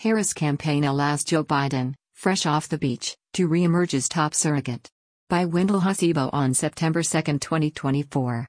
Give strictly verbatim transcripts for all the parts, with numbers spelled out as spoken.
Harris campaign allows Joe Biden, fresh off the beach, to re-emerge as top surrogate. By Wendell Hasibo on September second, twenty twenty-four.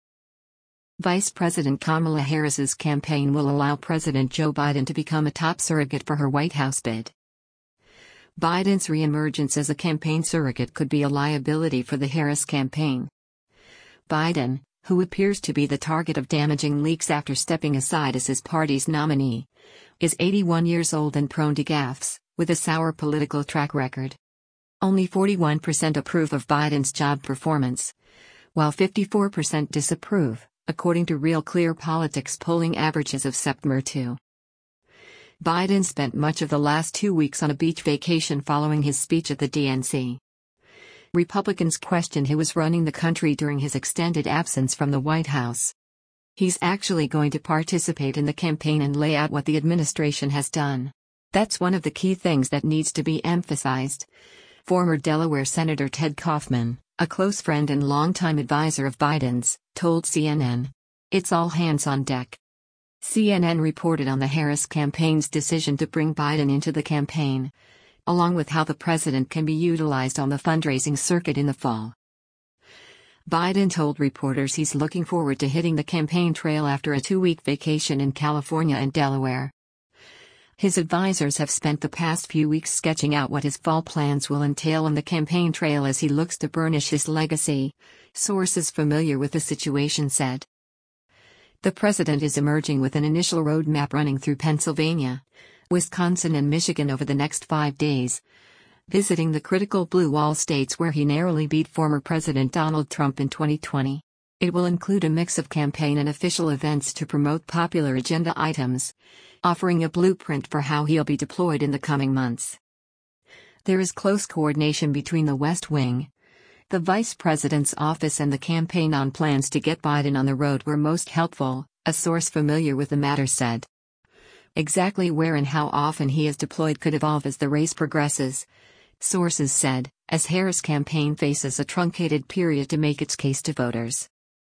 Vice President Kamala Harris's campaign will allow President Joe Biden to become a top surrogate for her White House bid. Biden's re-emergence as a campaign surrogate could be a liability for the Harris campaign. Biden, who appears to be the target of damaging leaks after stepping aside as his party's nominee, is eighty-one years old and prone to gaffes, with a sour political track record. Only forty-one percent approve of Biden's job performance, while fifty-four percent disapprove, according to Real Clear Politics polling averages of September second. Biden spent much of the last two weeks on a beach vacation following his speech at the D N C. Republicans questioned who was running the country during his extended absence from the White House. He's actually going to participate in the campaign and lay out what the administration has done. That's one of the key things that needs to be emphasized. Former Delaware Senator Ted Kaufman, a close friend and longtime advisor of Biden's, told C N N. It's all hands on deck. C N N reported on the Harris campaign's decision to bring Biden into the campaign, along with how the president can be utilized on the fundraising circuit in the fall. Biden told reporters he's looking forward to hitting the campaign trail after a two-week vacation in California and Delaware. His advisors have spent the past few weeks sketching out what his fall plans will entail on the campaign trail as he looks to burnish his legacy, sources familiar with the situation said. The president is emerging with an initial roadmap running through Pennsylvania, Wisconsin and Michigan over the next five days, visiting the critical blue wall states where he narrowly beat former President Donald Trump in twenty twenty. It will include a mix of campaign and official events to promote popular agenda items, offering a blueprint for how he'll be deployed in the coming months. There is close coordination between the West Wing, the vice president's office and the campaign on plans to get Biden on the road were most helpful, a source familiar with the matter said. Exactly where and how often he is deployed could evolve as the race progresses, sources said, as Harris' campaign faces a truncated period to make its case to voters.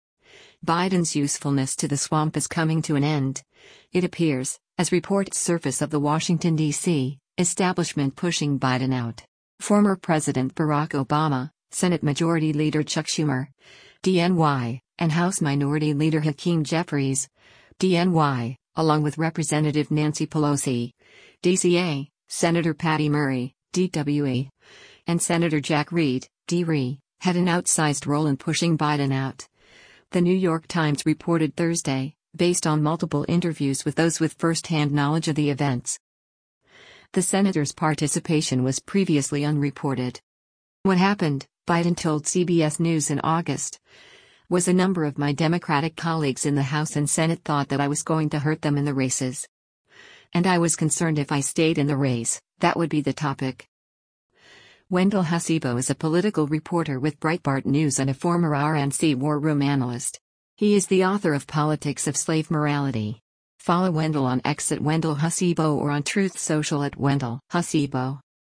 Biden's usefulness to the swamp is coming to an end, it appears, as reports surface of the Washington, D C establishment pushing Biden out. Former President Barack Obama, Senate Majority Leader Chuck Schumer, D N Y, and House Minority Leader Hakeem Jeffries, D N Y, along with Representative Nancy Pelosi, D C A, Senator Patty Murray, D W E, and Senator Jack Reed, D R E, had an outsized role in pushing Biden out. The New York Times reported Thursday, based on multiple interviews with those with first-hand knowledge of the events. The senator's participation was previously unreported. What happened, Biden told C B S News in August, was a number of my Democratic colleagues in the House and Senate thought that I was going to hurt them in the races. And I was concerned if I stayed in the race, that would be the topic. Wendell Hasibo is a political reporter with Breitbart News and a former R N C war room analyst. He is the author of Politics of Slave Morality. Follow Wendell on X at Wendell Hasibo or on Truth Social at Wendell Hasibo.